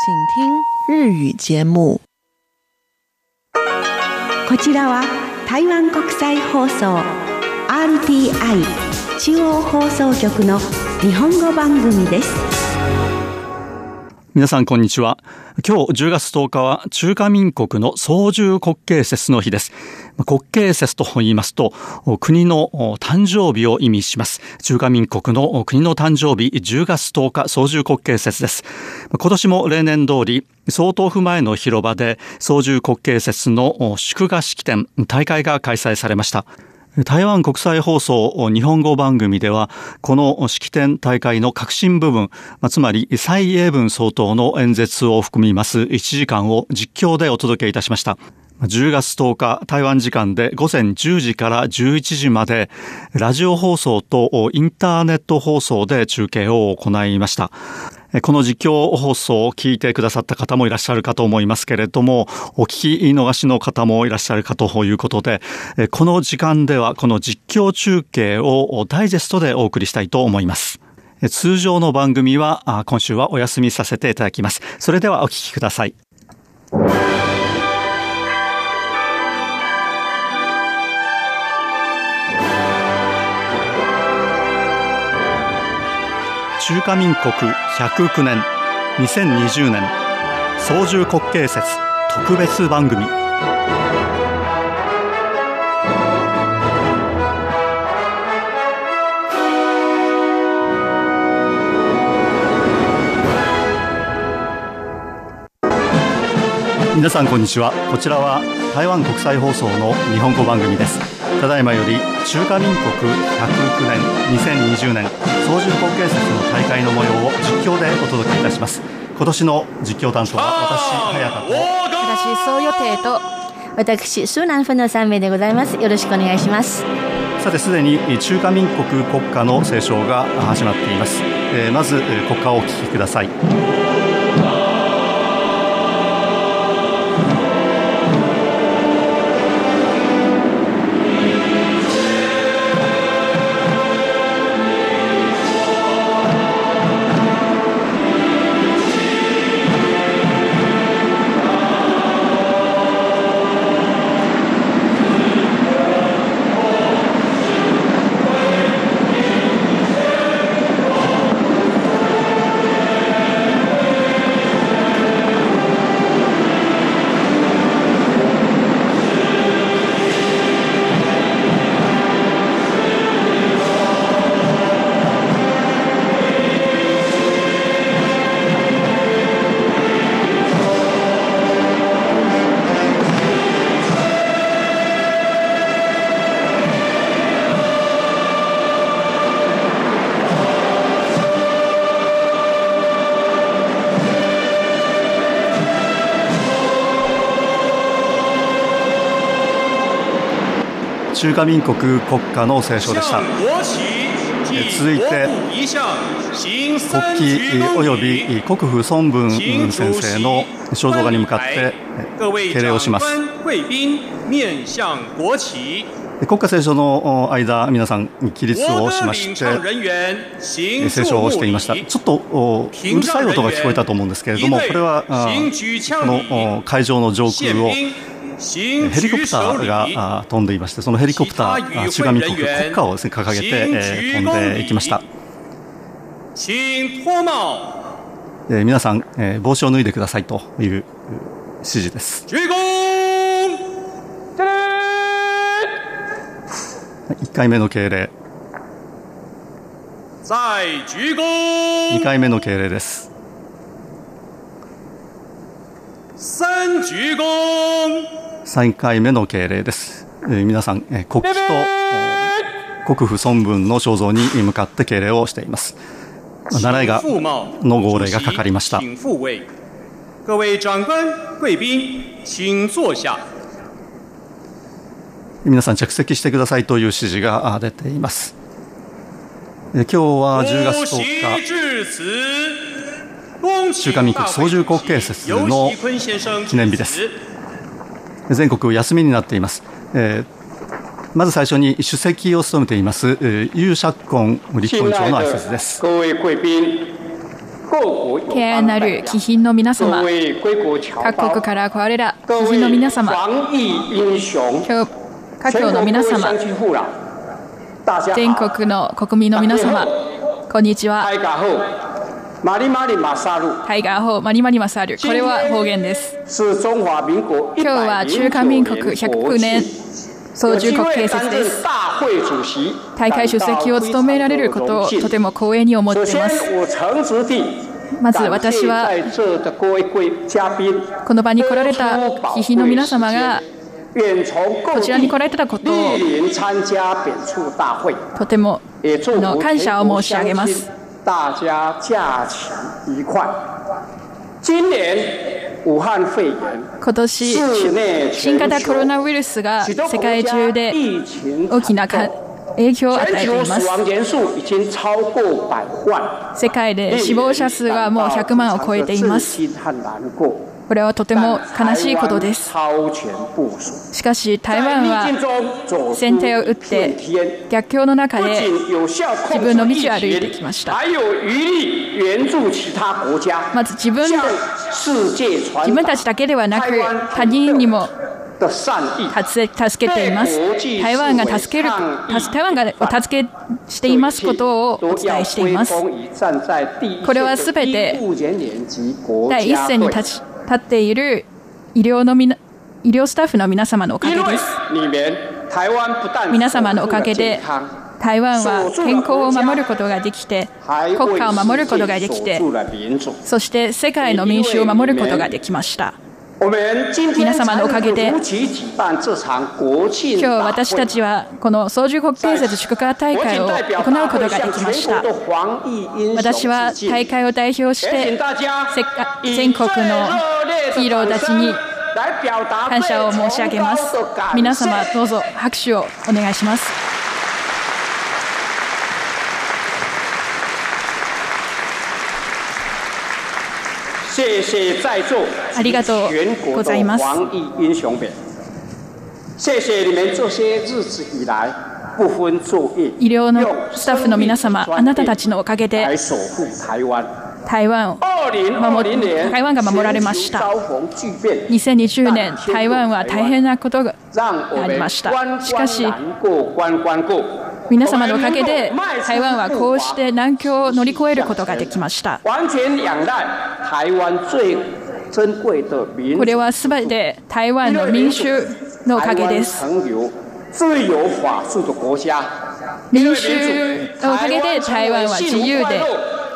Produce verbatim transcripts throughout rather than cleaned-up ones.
請聽日語節目。 こちらは台湾国際放送 アールティーアイ 中央放送局の日本語番組です。 皆さんこんにちは。今日じゅうがつとおかは中華民国の双十国慶節の日です。国慶節と言いますと国の誕生日を意味します。中華民国の国の誕生日じゅうがつとおか双十国慶節です。今年も例年通り総統府前の広場で双十国慶節の祝賀式典大会が開催されました。台湾国際放送日本語番組ではこの式典大会の核心部分、つまり蔡英文総統の演説を含みますいちじかんを実況でお届けいたしました。じゅうがつとおか台湾時間でごぜんじゅうじからじゅういちじまでラジオ放送とインターネット放送で中継を行いました。この実況放送を聞いてくださった方もいらっしゃるかと思いますけれども、お聞き逃しの方もいらっしゃるかということで、この時間ではこの実況中継をダイジェストでお送りしたいと思います。通常の番組は今週はお休みさせていただきます。それではお聞きください。中華民国ひゃくきゅうねんにせんにじゅうねん双十国慶節特別番組。皆さんこんにちは。こちらは台湾国際放送の日本語番組です。ただいまより中華民国ひゃくきゅうねんにせんにじゅうねん双十国慶節の大会の模様を実況でお届けいたします。今年の実況担当は私早田と私総予定と私蘇南分のさんめいでございます。よろしくお願いします。 さてすでに中華民国国歌の斉唱が始まっています。えー、まず国歌をお聴きください。中華民国国歌の斉唱でした。続いて国旗及び国父孫文先生の肖像画に向かって敬礼をします。国歌斉唱の間、皆さん起立をしまして斉唱をしていました。ちょっとうるさい音が聞こえたと思うんですけれども、これはこの会場の上空をヘリコプターが飛んでいまして、そのヘリコプター、中華民国国歌をですね掲げて、えー、飛んでいきました。えー、皆さん、えー、帽子を脱いでくださいという指示です。いっかいめの敬礼、にかいめの敬礼です。さんかいめの敬礼です。えー、皆さん、えー、国旗と国父孫文の肖像に向かって敬礼をしています。習いがの号令がかかりました。皆さん着席してくださいという指示が出ています。えー、今日はじゅうがつとおか中華民国双十国慶節の記念日です。全国休みになっています。えー、まず最初に主席を務めています、えー、ユウ・シャッコン立法院長の挨拶です。 各位貴賓、 敬愛なる貴賓の皆様、各国から来られた貴賓の皆様、今日華僑の皆様、全国の国民の皆様、こんにちは。タイガーホーマリマリマサル、これは方言です。今日は中華民国ひゃくきゅうねん操縦国慶節です。大会主席を務められることをとても光栄に思っています。まず私はこの場に来られた貴賓の皆様がこちらに来られたことをとてもの感謝を申し上げます。今年新型コロナウイルスが世界中で大きな影響を与えています。世界で死亡者数はもうひゃくまんを超えています。これはとても悲しいことです。しかし台湾は先手を打って逆境の中で自分の道を歩いてきました。まず自分で自分たちだけではなく他人にも助けています。台湾が助ける台湾がお助けしていますことをお伝えしています。これはすべて第一線に立ち立っている医療のみな医療スタッフの皆様のおかげです。皆様のおかげで台湾は健康を守ることができて、国家を守ることができて、そして世界の民衆を守ることができました。皆様のおかげで今日私たちはこの操縦国慶節祝賀大会を行うことができました。私は大会を代表して全国のヒーローたちに感謝を申し上げます。皆様どうぞ拍手をお願いします。ありがとうございます。医療のスタッフの皆様、あなたたちのおかげで台湾を守台湾が守られました。にせんにじゅうねん台湾は大変なことがありました。しかし皆様のおかげで台湾はこうして難境を乗り越えることができました。これはすべて台湾の民衆のおかげです。民衆のおかげで台湾は自由で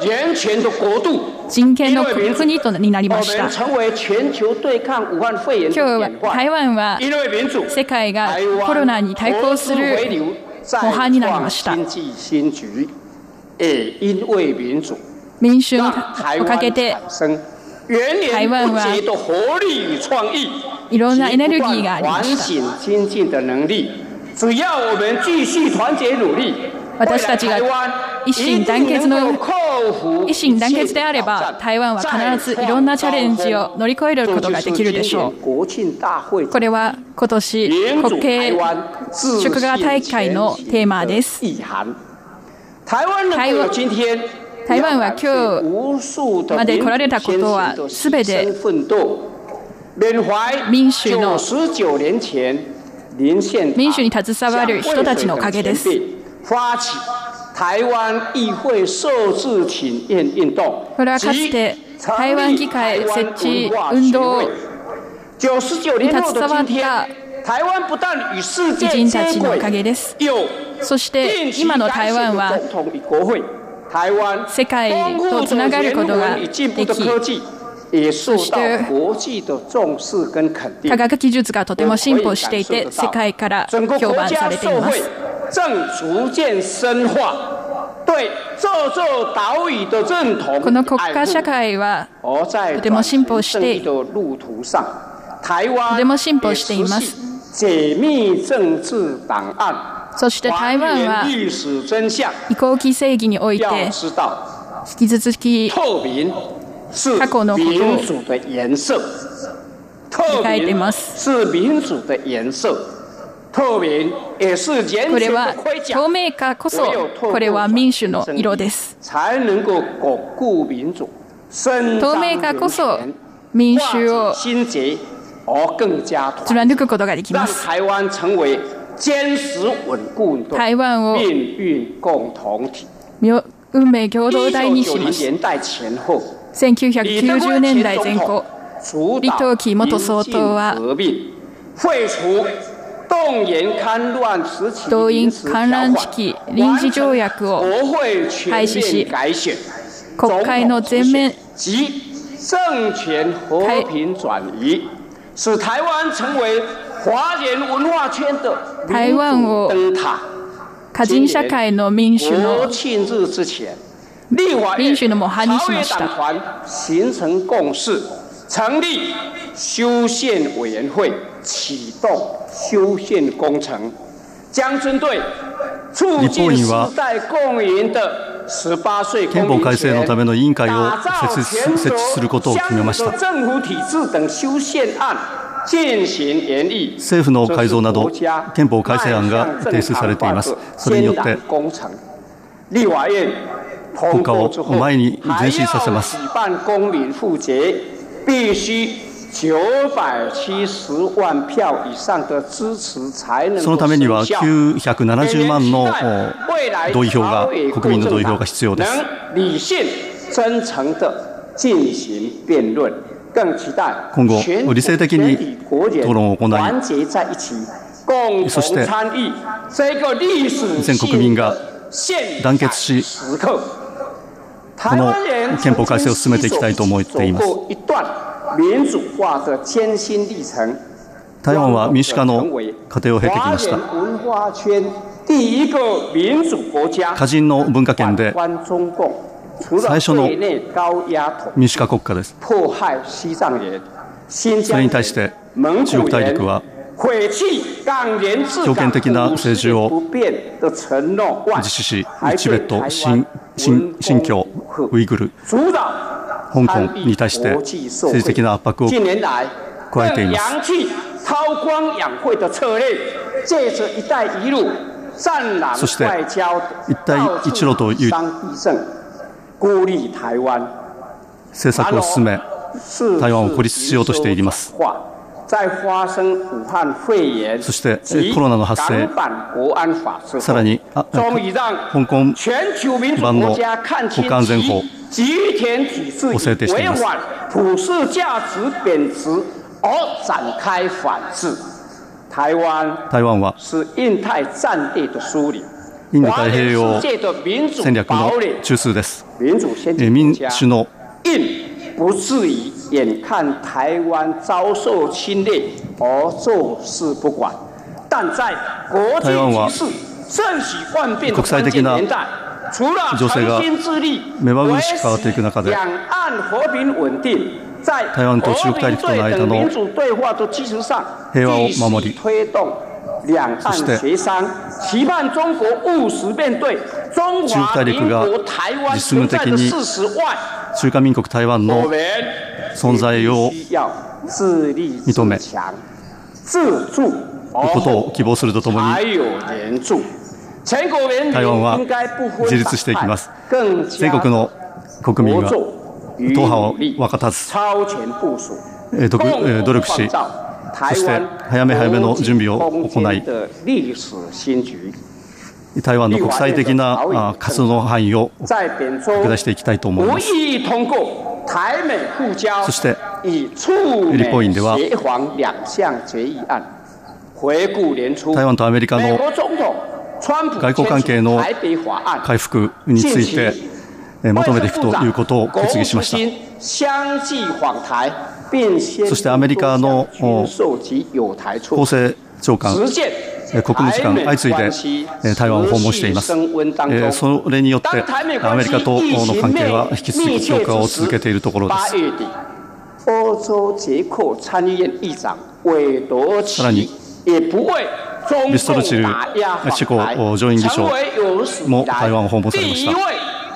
人権の国とになりました。今日は台湾は世界がコロナに対抗する模範になりました。民衆のおかげで台湾はいろんなエネルギーがありました。私たちが一心団結の一心団結であれば台湾は必ずいろんなチャレンジを乗り越えることができるでしょう。これは今年国慶祝賀大会のテーマです。台湾台湾は今日まで来られたことはすべて民衆の民主に携わる人たちのおかげです。これはかつて台湾議会設置運動に携わった偉人たちのおかげです。そして今の台湾は世界とつながることができ、そして科学技術がとても進歩していて世界から評判されています。この国家社会はとても進歩してとても進歩しています。そして台湾は移行期正義において引き続き過去のことを控えています。これは透明化こそこれは民主の色です。 透明化こそ民主を貫くことができます。台湾を運命共同体にします。せんきゅうひゃくきゅうじゅうねんだい前後、李登輝元総統は動員戡乱時期臨時条約を廃止し、国会の全面台湾を華人社会の民主の民主の模範にしました。成立修宪委員会，启動修憲工程，將針對促進時代公民的十八歲公民權、打造設置することを決めました。政府體制等修憲案進行研議。政府の改造など憲法改正案が提出されています。それによって国家を前に前進させます。必須きゅうひゃくななじゅう万票以上的支持才能。そのためにはきゅうひゃくななじゅうまんの同意票が国民の同意票が必要です。理性真誠的進行辯論。今後理性的に討論を行い、そして全国民が団結し、この憲法改正を進めていきたいと思っています。台湾は民主化の過程を経てきました。華人の文化圏で最初の民主化国家です。それに対して中国大陸は強権的な政治を実施し、チベット、新新疆、ウイグル、香港に対して政治的な圧迫を加えています。そして一帯一路という政策を進め、台湾を孤立しようとしています。そしてコロナの発生、さらに香港版の国家安全法を制定しています。台湾はインド太平洋戦略の中枢です。民主の不至于眼看台湾遭受侵略而坐视不管，但在国际局勢瞬息萬變的關鍵年代，除了誠心致力維持兩岸和平穩定，在和平對等民主對話的基礎上，繼續推動兩岸協商，期盼中國務實面對中華民國台灣存在的事實外。中華民国台湾の存在を認め、ことを希望するとともに、台湾は自立していきます。全国の国民は党派を分かたず努力し、そして早め早めの準備を行い、台湾の国際的な活動の範囲を拡大していきたいと思います。そして立法院では台湾とアメリカの外交関係の回復について求めていくということを決議しました。そしてアメリカの厚生長官、国務次官相次いで台湾を訪問しています。それによってアメリカとの関係は引き続き強化を続けているところです。さらにビストルチルチェコ上院議長も台湾を訪問されました。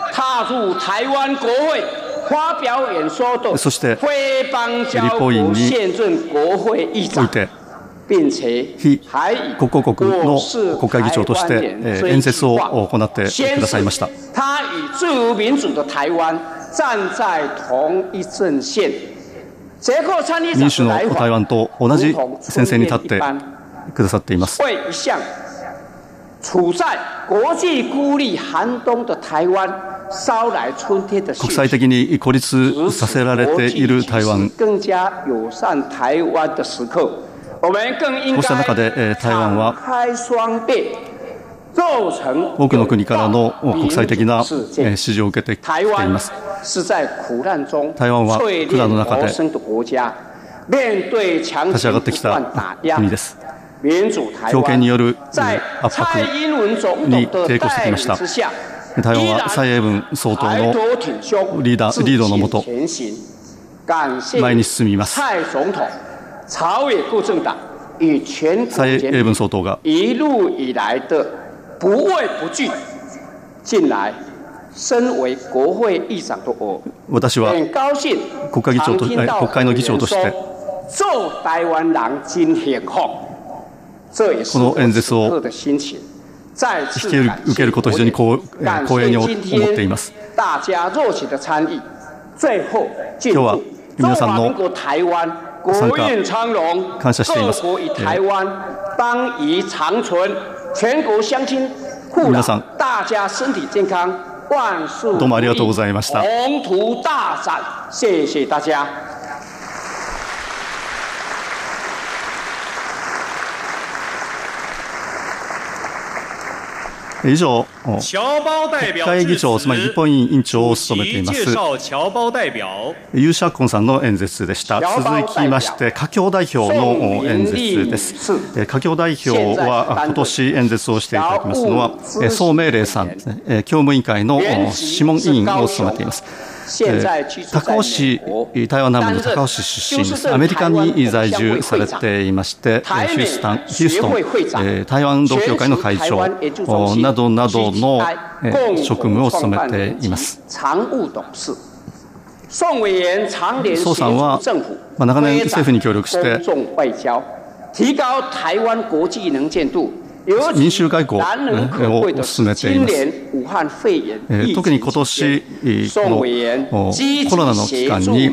そして立法院において非国交国の国会議長として演説を行ってくださいました。 站在同一阵線。 民主の台湾と同じ戦線に立ってくださっています。 为一向处在国際孤立寒冬的台湾捎来春天的国際的に孤立させられている台湾。 更加友善台湾的時刻。我们更应こうした中で台湾は多くの国からの国際的な支持を受けてきています。台湾は苦難の中で立ち上がってきた国です。強権による圧迫に抵抗してきました。台湾は蔡英文総統のリーダーリードのもと前に進みます。蔡英文総統が一路以来的不畏不惧，近来身为国会議長的我， 私は国会議長と国会の議長として做台湾人真幸福。 この演説を引き受けることを非常に光栄に思っています。今日は皆さんのご参加感謝しています。皆さんどうもありがとうございました。 宏圖大展，謝謝大家。 以上、国会議長、つまり立法院委員長を務めていますユー・シャクコンさんの演説でした。続きまして、華僑代表の演説です。華僑代表は今年演説をしていただきますのは宋明麗さん、教務委員会の諮問委員を務めています。高雄市、台湾南部の高雄市出身です。アメリカに在住されていまして、ヒュースタン、ヒューストン、台湾同協会の会長などなどの職務を務めています。宋さんは長年政府に協力して民衆外交を進めています。特に今年このコロナの期間に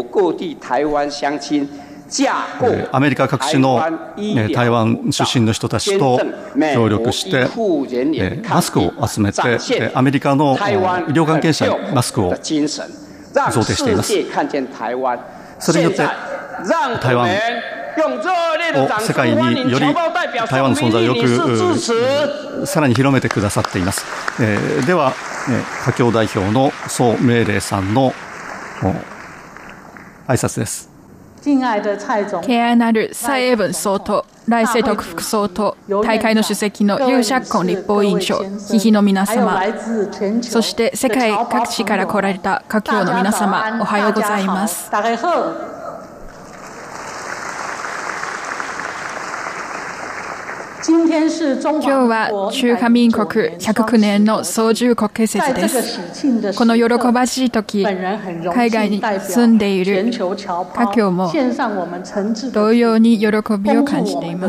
アメリカ各地の台湾出身の人たちと協力してマスクを集めてアメリカの医療関係者にマスクを贈呈しています。それによって台湾を世界により台湾の存在をよくさらに広めてくださっています。えー、では、華僑代表の宋明麗さんの挨拶です。 敬愛なる蔡英文総統、頼清徳副総統、大会の主席のユー・シャクコン立法委員長、ひひの皆様、そして世界各地から来られた華僑の皆様、おはようございます。今日は中華民国ひゃくきゅうねんの創立国慶節です。この喜ばしい時、海外に住んでいる華僑も同様に喜びを感じています。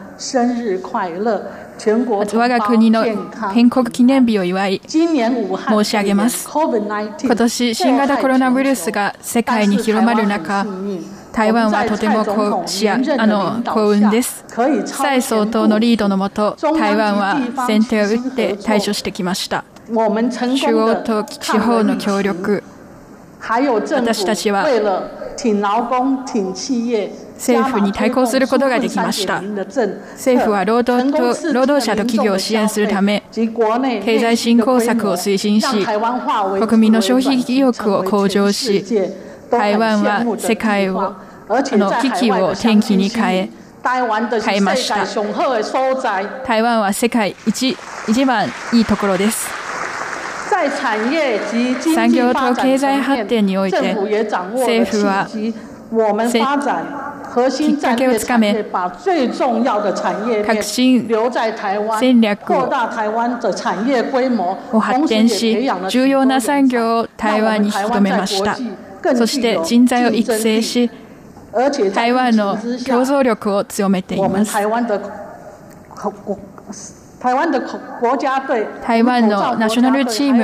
我が国の建国記念日を祝い申し上げます。今年新型コロナウイルスが世界に広まる中、台湾はとてもこうしあの幸運です。蔡総統のリードのもと、台湾は先手を打って対処してきました。中央と地方の協力、私たちは政府に対抗することができました。政府は労働と労働者と企業を支援するため、経済振興策を推進し、国民の消費意欲を向上し、台湾は世界をあの危機を転機に変え変えました。台湾は世界 一, 一番いいところです。産業と経済発展において政府はきっかけをつかめ、革新戦略を発展し、重要な産業を台湾に引き止めました。そして人材を育成し、台湾の競争力を強めています。台湾のナショナルチー